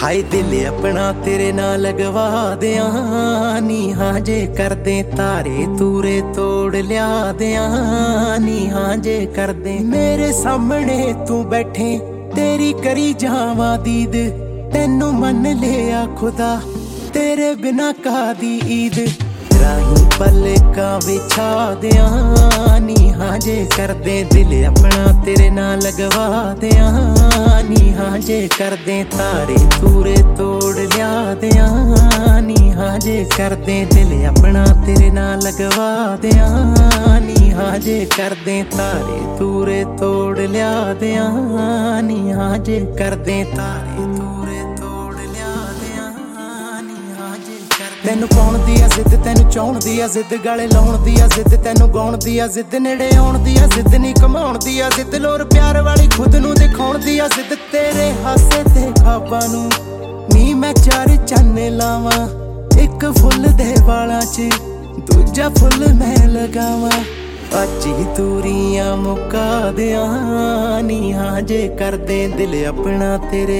हाय दिल अपना तेरे नाल लगवा दिया नी, हाँ जे कर दे तारे तूरे तोड़ लिया दिया नी, हाँ जे कर दे मेरे सामने तू बैठे तेरी करी जावा दीद, तेनू मन लिया खुदा तेरे बिना कादी ईद, राही पलका बिछा दिया नी, हाँ जे कर दे दिल अपना तेरे नाल लगवा दिया नी, हाँ जे कर दे तारे तूरे तोड़ लिया दिया नी, हाँ जे कर दे दिल अपना तेरे नाल लगवा दिया नी, हाँ जे कर दे तारे तूरे तोड़ लिया दिया नी, हाँ जे कर दे तारे तूरे तोड़ लिया दिया नी, हाँ जे कर दे तैनू पाउण दी आ जिद, तैनू चाउण दी आ जिद, गले लाउण दी आ जिद, तैनू गाउण दी आ जिद, नेड़े आउण दी आ जिद, नी कमाउण दी आ जिद, लोर प्यार वाली खुद नू दिखाउण दी आ जिद, तेरे हासे ते ख्वाबां नू नी मैं चार चन्ने लावां, एक फुल दे वालां च दूजा फुल मैं लगावां, अज ही दूरियां मुका दियां नी, हाँ जे कर दे दिल अपना तेरे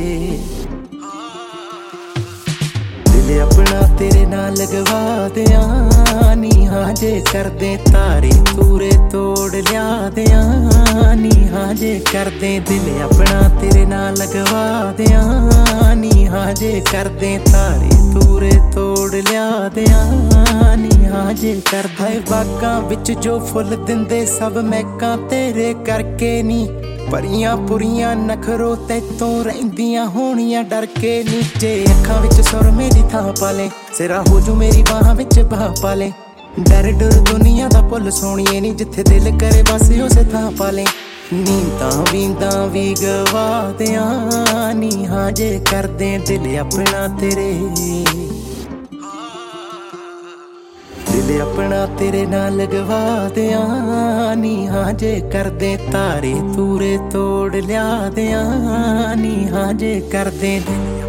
अपना तेरे नाल लगवा दिया नी, हाँ जे कर दे तारे तूरे तोड़ लिया दिया नी, हाँ जे कर दे दिल अपना तेरे नाल लगवा दिया नी, हाँ जे कर दे तारे तूरे तोड़ लिया दिया नी, हाँ जे कर दे बागां विच जो फुल दिंदे सब महकां तेरे करके नी, परियां पुरियां नखरो तैतों रहिंदियां होणियां डर के नी, जे अखां विच सुर मेरी थां पाले सिरा हो जू मेरी बाहां विच बाह पाले, डर डर दुनिया दा भुल सोणीए नी, जिथे दिल करे बस उसे थां पाले, नींदां भी गवा दियां नी, हाँ जे कर दे दिल अपना तेरे दिल अपना तेरे नाल लगवा दिया नी, हाँ जे कर दे तारे तूरे तोड़ लिया दिया नी, हाँ जे कर दे दिल